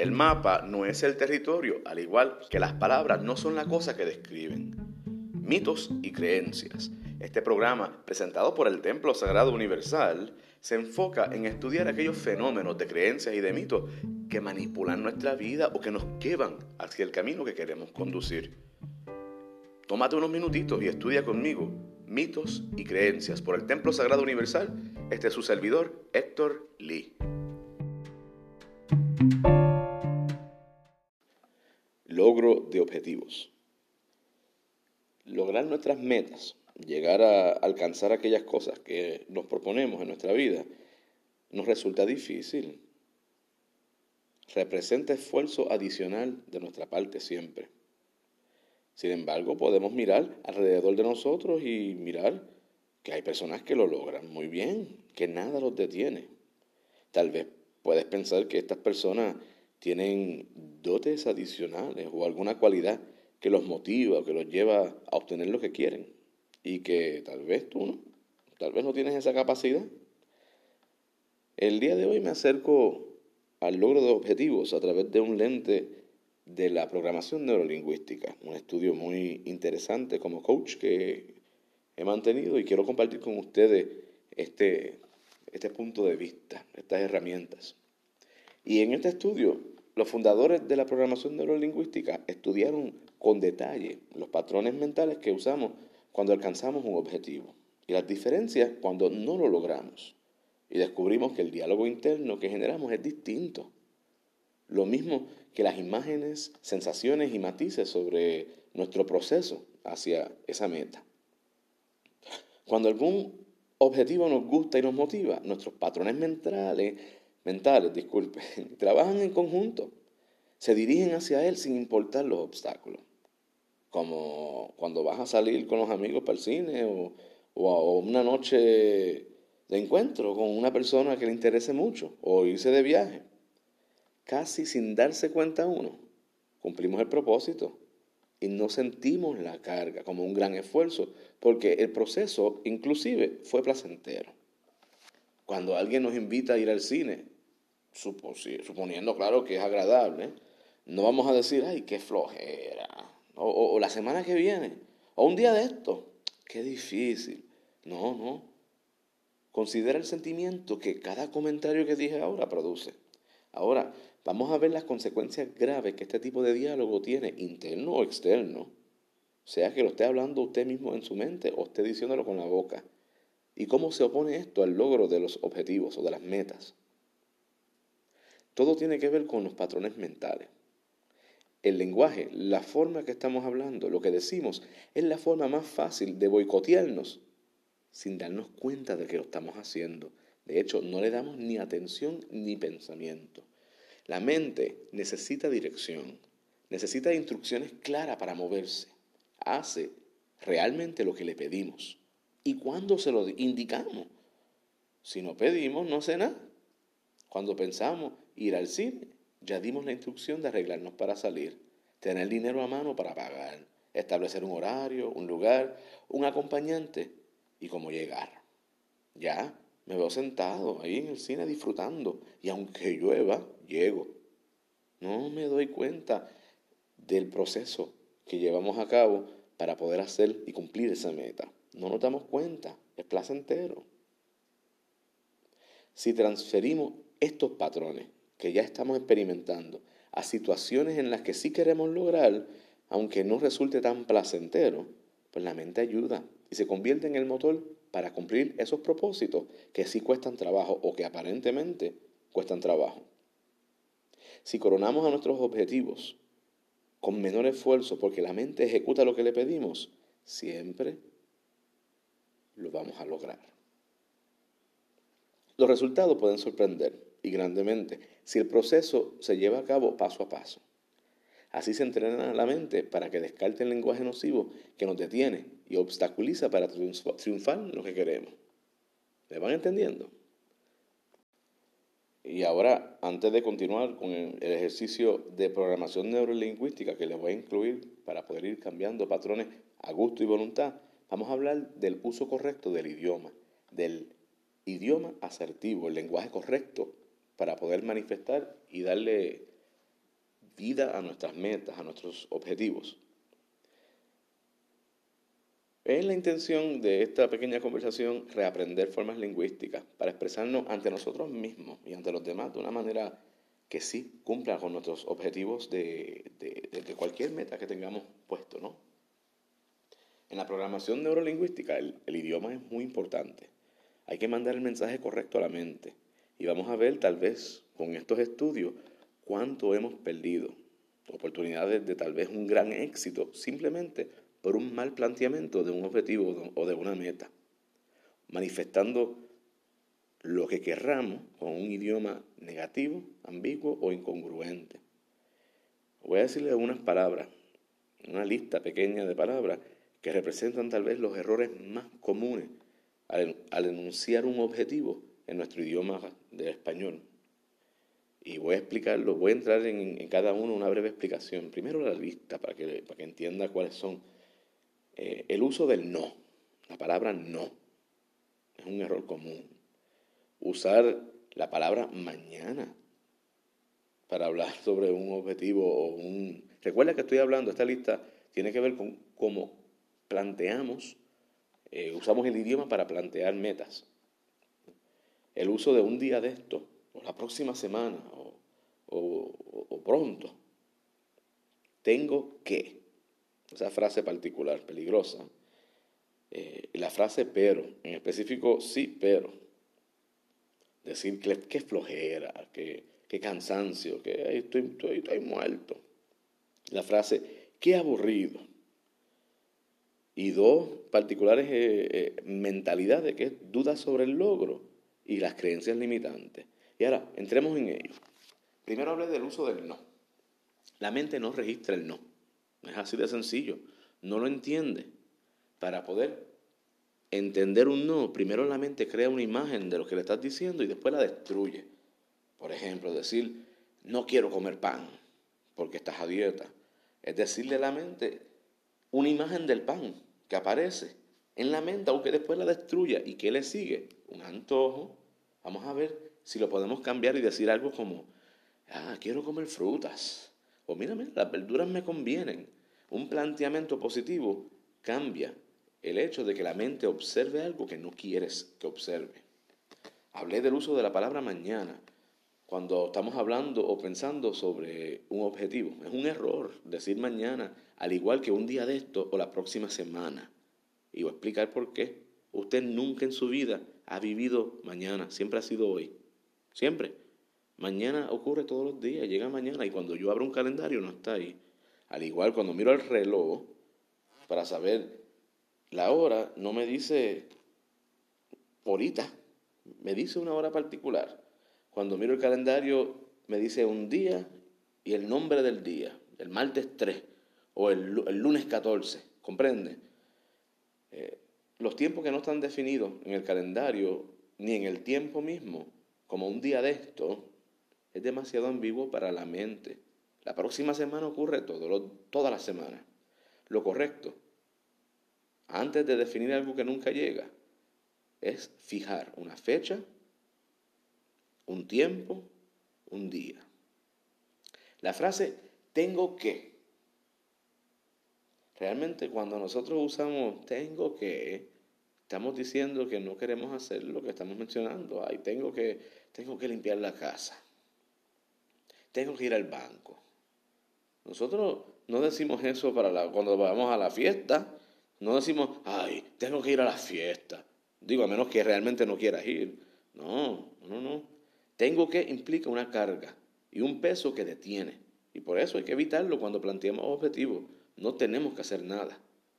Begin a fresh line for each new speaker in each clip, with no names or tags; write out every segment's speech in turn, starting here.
El mapa no es el territorio, al igual que las palabras no son la cosa que describen. Mitos y creencias. Este programa, presentado por el Templo Sagrado Universal, se enfoca en estudiar aquellos fenómenos de creencias y de mitos que manipulan nuestra vida o que nos llevan hacia el camino que queremos conducir. Tómate unos minutitos y estudia conmigo Mitos y Creencias por el Templo Sagrado Universal. Este es su servidor, Héctor Lee. Logro de objetivos. Lograr nuestras metas, llegar a alcanzar aquellas cosas que nos proponemos en nuestra vida, nos resulta difícil. Representa esfuerzo adicional de nuestra parte siempre. Sin embargo, podemos mirar alrededor de nosotros y mirar que hay personas que lo logran muy bien, que nada los detiene. Tal vez puedes pensar que estas personas tienen dotes adicionales o alguna cualidad que los motiva o que los lleva a obtener lo que quieren y que tal vez tú no, tal vez no tienes esa capacidad. El día de hoy me acerco al logro de objetivos a través de un lente de la programación neurolingüística, un estudio muy interesante como coach que he mantenido y quiero compartir con ustedes este punto de vista, estas herramientas. Y en este estudio, los fundadores de la programación neurolingüística estudiaron con detalle los patrones mentales que usamos cuando alcanzamos un objetivo y las diferencias cuando no lo logramos. Y descubrimos que el diálogo interno que generamos es distinto. Lo mismo que las imágenes, sensaciones y matices sobre nuestro proceso hacia esa meta. Cuando algún objetivo nos gusta y nos motiva, nuestros patrones mentales, trabajan en conjunto. Se dirigen hacia él sin importar los obstáculos. Como cuando vas a salir con los amigos para el cine o una noche de encuentro con una persona que le interese mucho o irse de viaje. Casi sin darse cuenta uno, cumplimos el propósito y no sentimos la carga como un gran esfuerzo porque el proceso inclusive fue placentero. Cuando alguien nos invita a ir al cine, suponiendo claro que es agradable, no vamos a decir, ay, qué flojera, o la semana que viene, o un día de esto, qué difícil. No. Considera el sentimiento que cada comentario que dije ahora produce. Ahora, vamos a ver las consecuencias graves que este tipo de diálogo tiene, interno o externo. Sea que lo esté hablando usted mismo en su mente o esté diciéndolo con la boca. ¿Y cómo se opone esto al logro de los objetivos o de las metas? Todo tiene que ver con los patrones mentales. El lenguaje, la forma que estamos hablando, lo que decimos, es la forma más fácil de boicotearnos sin darnos cuenta de que lo estamos haciendo. De hecho, no le damos ni atención ni pensamiento. La mente necesita dirección, necesita instrucciones claras para moverse. Hace realmente lo que le pedimos. ¿Y cuándo se lo indicamos? Si no pedimos, no hace nada. Cuando pensamos ir al cine, ya dimos la instrucción de arreglarnos para salir, tener dinero a mano para pagar, establecer un horario, un lugar, un acompañante y cómo llegar. Ya me veo sentado ahí en el cine disfrutando y aunque llueva, llego. No me doy cuenta del proceso que llevamos a cabo para poder hacer y cumplir esa meta. No nos damos cuenta, es placentero. Si transferimos estos patrones que ya estamos experimentando a situaciones en las que sí queremos lograr, aunque no resulte tan placentero, pues la mente ayuda y se convierte en el motor para cumplir esos propósitos que sí cuestan trabajo o que aparentemente cuestan trabajo. Si coronamos a nuestros objetivos con menor esfuerzo porque la mente ejecuta lo que le pedimos, siempre lo vamos a lograr. Los resultados pueden sorprender y grandemente si el proceso se lleva a cabo paso a paso. Así se entrena la mente para que descarte el lenguaje nocivo que nos detiene y obstaculiza para triunfar en lo que queremos. ¿Me van entendiendo? Y ahora, antes de continuar con el ejercicio de programación neurolingüística que les voy a incluir para poder ir cambiando patrones a gusto y voluntad, vamos a hablar del uso correcto del idioma asertivo, el lenguaje correcto para poder manifestar y darle vida a nuestras metas, a nuestros objetivos. Es la intención de esta pequeña conversación reaprender formas lingüísticas para expresarnos ante nosotros mismos y ante los demás de una manera que sí cumpla con nuestros objetivos de cualquier meta que tengamos puesto, ¿no? En la programación neurolingüística el idioma es muy importante. Hay que mandar el mensaje correcto a la mente. Y vamos a ver tal vez con estos estudios cuánto hemos perdido. Oportunidades de tal vez un gran éxito simplemente por un mal planteamiento de un objetivo o de una meta. Manifestando lo que querramos con un idioma negativo, ambiguo o incongruente. Voy a decirle unas palabras, una lista pequeña de palabras que representan tal vez los errores más comunes al enunciar un objetivo en nuestro idioma del español. Y voy a explicarlo, voy a entrar en cada uno una breve explicación. Primero la lista, para que entienda cuáles son. El uso del no, la palabra no, es un error común. Usar la palabra mañana para hablar sobre un objetivo o un... Recuerda que estoy hablando, esta lista tiene que ver con cómo planteamos, usamos el idioma para plantear metas. El uso de un día de esto, o la próxima semana, o pronto. Tengo que, esa frase particular, peligrosa. La frase pero, en específico sí, pero. Decir que flojera, que cansancio, que estoy muerto. La frase qué aburrido. Y dos particulares mentalidades, que es dudas sobre el logro y las creencias limitantes. Y ahora, entremos en ello. Primero hablé del uso del no. La mente no registra el no. Es así de sencillo. No lo entiende. Para poder entender un no, primero la mente crea una imagen de lo que le estás diciendo y después la destruye. Por ejemplo, decir, no quiero comer pan porque estás a dieta. Es decirle a la mente una imagen del pan que aparece en la mente, aunque después la destruya. ¿Y qué le sigue? Un antojo. Vamos a ver si lo podemos cambiar y decir algo como, quiero comer frutas. O mira, las verduras me convienen. Un planteamiento positivo cambia el hecho de que la mente observe algo que no quieres que observe. Hablé del uso de la palabra mañana cuando estamos hablando o pensando sobre un objetivo. Es un error decir mañana, al igual que un día de esto o la próxima semana. Y voy a explicar por qué. Usted nunca en su vida ha vivido mañana, siempre ha sido hoy. Siempre. Mañana ocurre todos los días, llega mañana y cuando yo abro un calendario no está ahí. Al igual, cuando miro el reloj para saber la hora, no me dice horita, me dice una hora particular. Cuando miro el calendario me dice un día y el nombre del día, el martes 3 o el lunes 14, ¿comprende? Los tiempos que no están definidos en el calendario ni en el tiempo mismo, como un día de esto, es demasiado ambiguo para la mente. La próxima semana ocurre toda la semana. Lo correcto, antes de definir algo que nunca llega, es fijar una fecha, un tiempo, un día. La frase tengo que. Realmente cuando nosotros usamos tengo que, estamos diciendo que no queremos hacer lo que estamos mencionando. Tengo que limpiar la casa. Tengo que ir al banco. Nosotros no decimos eso cuando vamos a la fiesta. No decimos, tengo que ir a la fiesta. Digo, a menos que realmente no quieras ir. No. Tengo que implica una carga y un peso que detiene. Y por eso hay que evitarlo cuando planteamos objetivos. No tenemos que hacer nada.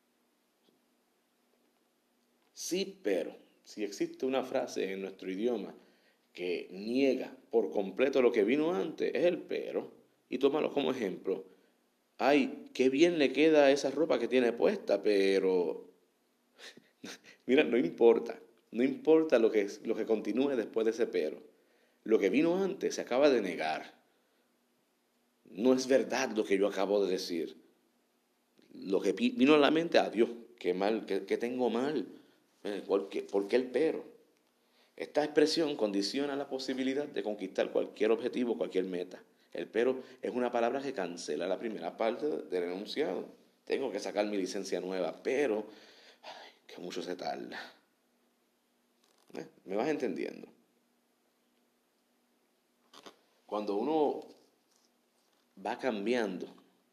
Sí, pero si existe una frase en nuestro idioma que niega por completo lo que vino antes, es el pero. Y tómalo como ejemplo. Qué bien le queda esa ropa que tiene puesta, pero... Mira, no importa lo que continúe después de ese pero. Lo que vino antes se acaba de negar. No es verdad lo que yo acabo de decir. Lo que vino a la mente, Dios, qué mal, qué tengo mal. ¿Por qué el pero? Esta expresión condiciona la posibilidad de conquistar cualquier objetivo, cualquier meta. El pero es una palabra que cancela la primera parte del enunciado. Tengo que sacar mi licencia nueva, pero que mucho se tarda. ¿Me vas entendiendo? Cuando uno va cambiando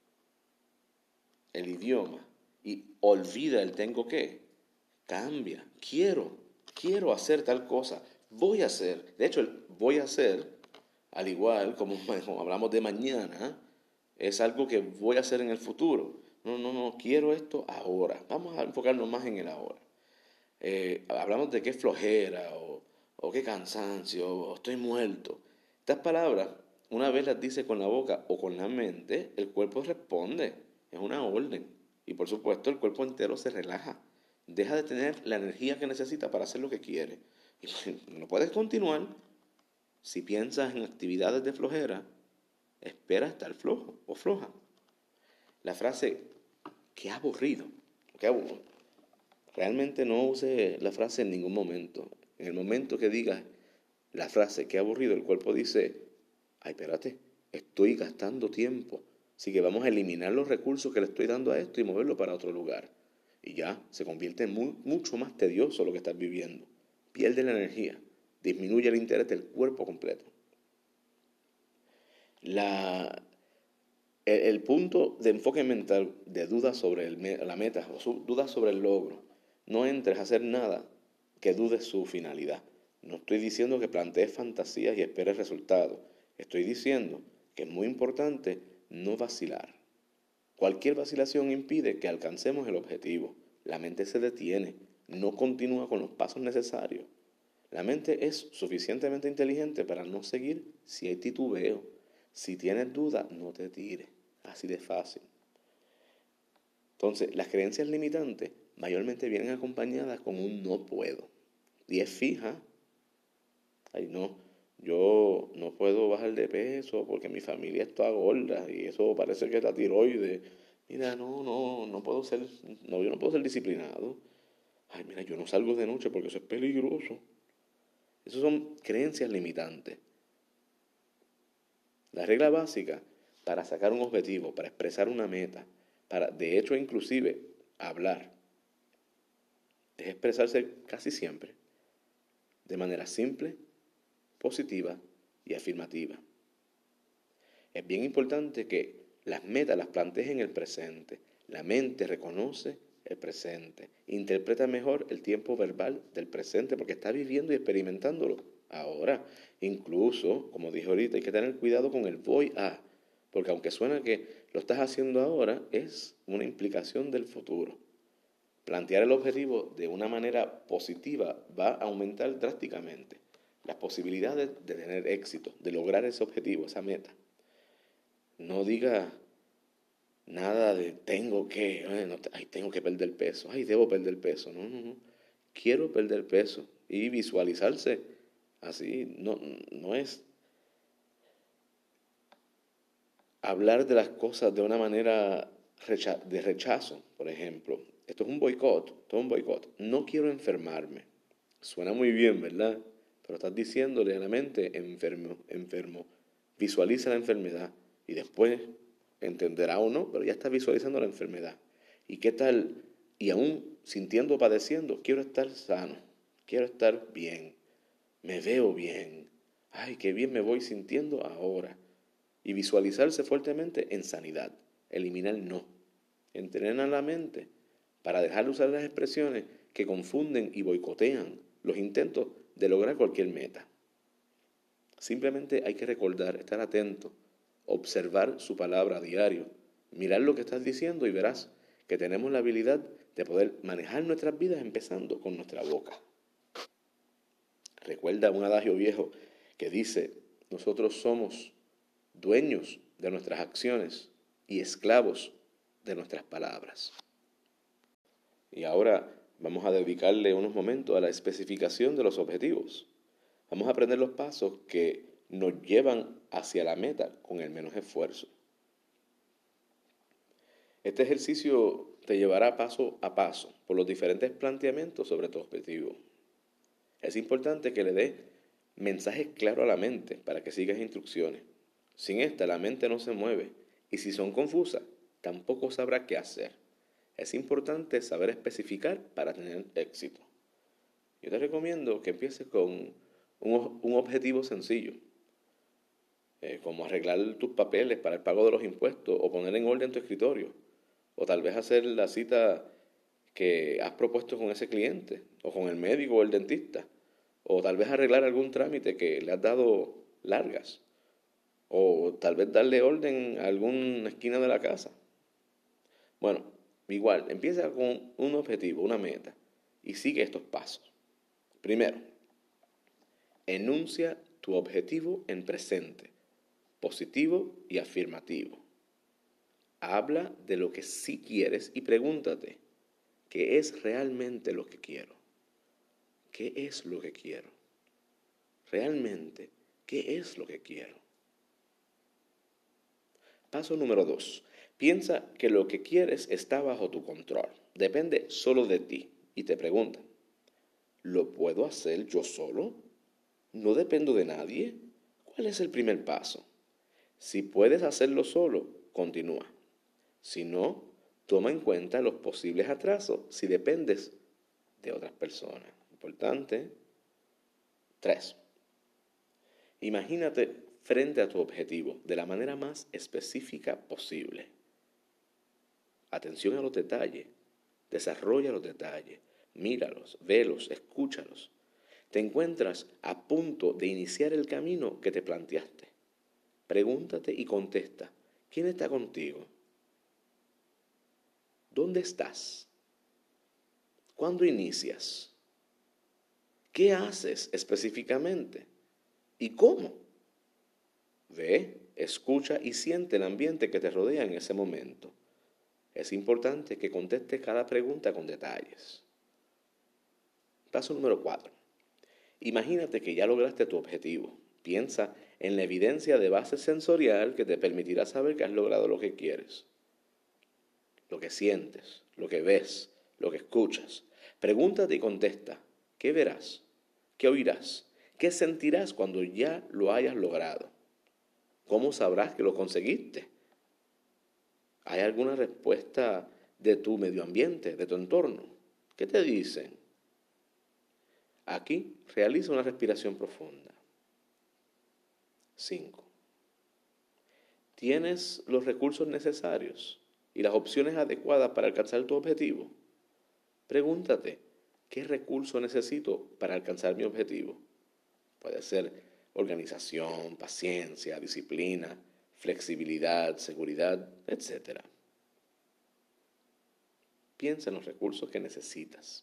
el idioma y olvida el tengo que, cambia. Quiero hacer tal cosa. Voy a hacer. De hecho, el voy a hacer, al igual como hablamos de mañana, es algo que voy a hacer en el futuro. No, quiero esto ahora. Vamos a enfocarnos más en el ahora. Hablamos de qué flojera o qué cansancio o estoy muerto. Estas palabras, una vez las dice con la boca o con la mente, el cuerpo responde. Es una orden. Y por supuesto el cuerpo entero se relaja. Deja de tener la energía que necesita para hacer lo que quiere. Y no puedes continuar. Si piensas en actividades de flojera, espera estar flojo o floja. La frase, qué aburrido, qué aburrido. Realmente no use la frase en ningún momento. En el momento que digas la frase, qué aburrido, el cuerpo dice, ay, espérate, estoy gastando tiempo. Así que vamos a eliminar los recursos que le estoy dando a esto y moverlo para otro lugar. Y ya, se convierte en mucho más tedioso lo que estás viviendo. Pierde la energía, disminuye el interés del cuerpo completo. El punto de enfoque mental de dudas sobre la meta o dudas sobre el logro, no entres a hacer nada que dudes su finalidad. No estoy diciendo que plantees fantasías y esperes resultados. Estoy diciendo que es muy importante no vacilar. Cualquier vacilación impide que alcancemos el objetivo. La mente se detiene, no continúa con los pasos necesarios. La mente es suficientemente inteligente para no seguir si hay titubeo. Si tienes duda, no te tires. Así de fácil. Entonces, las creencias limitantes mayormente vienen acompañadas con un no puedo. Y es fija. Ay, no, yo no puedo bajar de peso porque mi familia está gorda y eso parece que es la tiroides. Mira, no puedo ser, no, yo no puedo ser disciplinado. Ay, mira, yo no salgo de noche porque eso es peligroso. Esas son creencias limitantes. La regla básica para sacar un objetivo, para expresar una meta, de hecho inclusive hablar, es expresarse casi siempre de manera simple, positiva y afirmativa. Es bien importante que las metas las plantees en el presente. La mente reconoce el presente, interpreta mejor el tiempo verbal del presente porque está viviendo y experimentándolo ahora. Incluso, como dije ahorita, hay que tener cuidado con el voy a, porque aunque suena que lo estás haciendo ahora, es una implicación del futuro. Plantear el objetivo de una manera positiva va a aumentar drásticamente las posibilidades de tener éxito, de lograr ese objetivo, esa meta. No diga nada de tengo que, tengo que perder peso, ay, debo perder peso. No. Quiero perder peso y visualizarse así. No es hablar de las cosas de una manera de rechazo, por ejemplo. Esto es un boicot. No quiero enfermarme. Suena muy bien, ¿verdad? Pero estás diciéndole a la mente, enfermo. Visualiza la enfermedad y después entenderá o no, pero ya estás visualizando la enfermedad. ¿Y qué tal? Y aún sintiendo, padeciendo, quiero estar sano, quiero estar bien, me veo bien. Ay, qué bien me voy sintiendo ahora. Y visualizarse fuertemente en sanidad, eliminar no. Entrenar la mente para dejar de usar las expresiones que confunden y boicotean los intentos de lograr cualquier meta. Simplemente hay que recordar, estar atento, observar su palabra a diario, mirar lo que estás diciendo y verás que tenemos la habilidad de poder manejar nuestras vidas empezando con nuestra boca. Recuerda un adagio viejo que dice, nosotros somos dueños de nuestras acciones y esclavos de nuestras palabras. Y ahora vamos a dedicarle unos momentos a la especificación de los objetivos. Vamos a aprender los pasos que nos llevan hacia la meta con el menos esfuerzo. Este ejercicio te llevará paso a paso por los diferentes planteamientos sobre tu objetivo. Es importante que le des mensajes claros a la mente para que sigas instrucciones. Sin esta, la mente no se mueve, y si son confusas, tampoco sabrá qué hacer. Es importante saber especificar para tener éxito. Yo te recomiendo que empieces con un objetivo sencillo, como arreglar tus papeles para el pago de los impuestos o poner en orden tu escritorio, o tal vez hacer la cita que has propuesto con ese cliente, o con el médico o el dentista, o tal vez arreglar algún trámite que le has dado largas, o tal vez darle orden a alguna esquina de la casa. Bueno, igual, empieza con un objetivo, una meta, y sigue estos pasos. Primero, enuncia tu objetivo en presente, positivo y afirmativo. Habla de lo que sí quieres y pregúntate, ¿qué es realmente lo que quiero? ¿Qué es lo que quiero? Realmente, ¿qué es lo que quiero? Paso número 2. Piensa que lo que quieres está bajo tu control. Depende solo de ti. Y te pregunta, ¿lo puedo hacer yo solo? ¿No dependo de nadie? ¿Cuál es el primer paso? Si puedes hacerlo solo, continúa. Si no, toma en cuenta los posibles atrasos si dependes de otras personas. Importante. 3. Imagínate frente a tu objetivo de la manera más específica posible. Atención a los detalles. Desarrolla los detalles. Míralos, velos, escúchalos. Te encuentras a punto de iniciar el camino que te planteaste. Pregúntate y contesta, ¿quién está contigo? ¿Dónde estás? ¿Cuándo inicias? ¿Qué haces específicamente? ¿Y cómo? Ve, escucha y siente el ambiente que te rodea en ese momento. Es importante que contestes cada pregunta con detalles. Paso número 4. Imagínate que ya lograste tu objetivo. Piensa en la evidencia de base sensorial que te permitirá saber que has logrado lo que quieres. Lo que sientes, lo que ves, lo que escuchas. Pregúntate y contesta, ¿qué verás? ¿Qué oirás? ¿Qué sentirás cuando ya lo hayas logrado? ¿Cómo sabrás que lo conseguiste? ¿Hay alguna respuesta de tu medio ambiente, de tu entorno? ¿Qué te dicen? Aquí realiza una respiración profunda. 5. ¿Tienes los recursos necesarios y las opciones adecuadas para alcanzar tu objetivo? Pregúntate, ¿qué recurso necesito para alcanzar mi objetivo? Puede ser organización, paciencia, disciplina, flexibilidad, seguridad, etc. Piensa en los recursos que necesitas.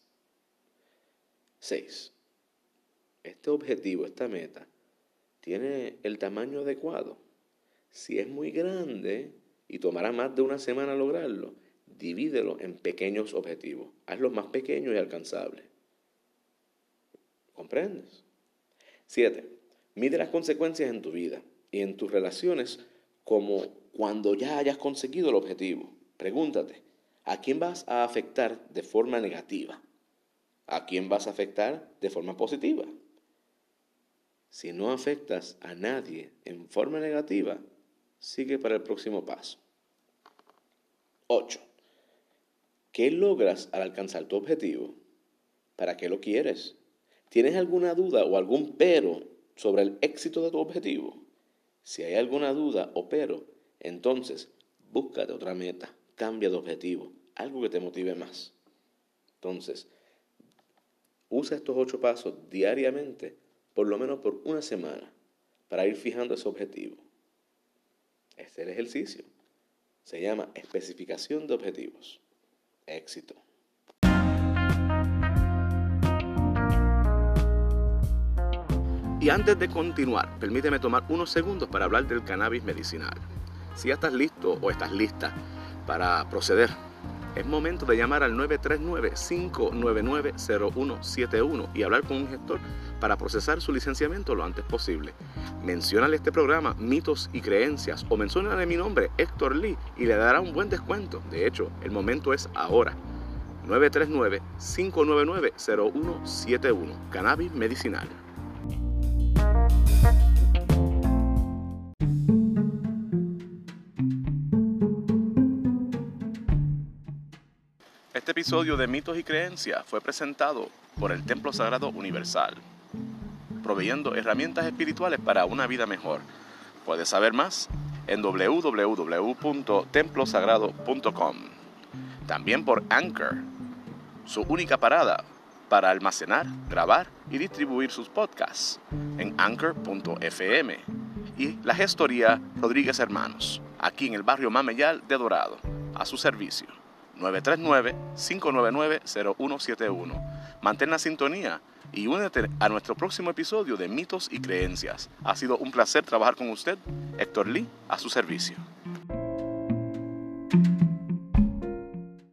6. Este objetivo, esta meta, ¿tiene el tamaño adecuado? Si es muy grande y tomará más de una semana lograrlo, divídelo en pequeños objetivos. Hazlos más pequeños y alcanzables. ¿Comprendes? 7. Mide las consecuencias en tu vida y en tus relaciones como cuando ya hayas conseguido el objetivo. Pregúntate, ¿a quién vas a afectar de forma negativa? ¿A quién vas a afectar de forma positiva? Si no afectas a nadie en forma negativa, sigue para el próximo paso. 8. ¿Qué logras al alcanzar tu objetivo? ¿Para qué lo quieres? ¿Tienes alguna duda o algún pero sobre el éxito de tu objetivo? Si hay alguna duda o pero, entonces búscate otra meta, cambia de objetivo, algo que te motive más. Entonces, usa estos 8 pasos diariamente, por lo menos por una semana, para ir fijando ese objetivo. Este es el ejercicio. Se llama especificación de objetivos. Éxito. Y antes de continuar, permíteme tomar unos segundos para hablar del cannabis medicinal. Si ya estás listo o estás lista para proceder, es momento de llamar al 939-599-0171 y hablar con un gestor para procesar su licenciamiento lo antes posible. Menciónale este programa, Mitos y Creencias, o menciónale mi nombre, Héctor Lee, y le dará un buen descuento. De hecho, el momento es ahora. 939-599-0171, cannabis medicinal. episodio de Mitos y Creencias fue presentado por el Templo Sagrado Universal, proveyendo herramientas espirituales para una vida mejor. Puedes saber más en www.templosagrado.com. También por Anchor, su única parada para almacenar, grabar y distribuir sus podcasts en anchor.fm. Y la gestoría Rodríguez Hermanos, aquí en el barrio Mameyal de Dorado, a su servicio. 939-599-0171. Mantén la sintonía y únete a nuestro próximo episodio de Mitos y Creencias. Ha sido un placer trabajar con usted. Héctor Lee, a su servicio.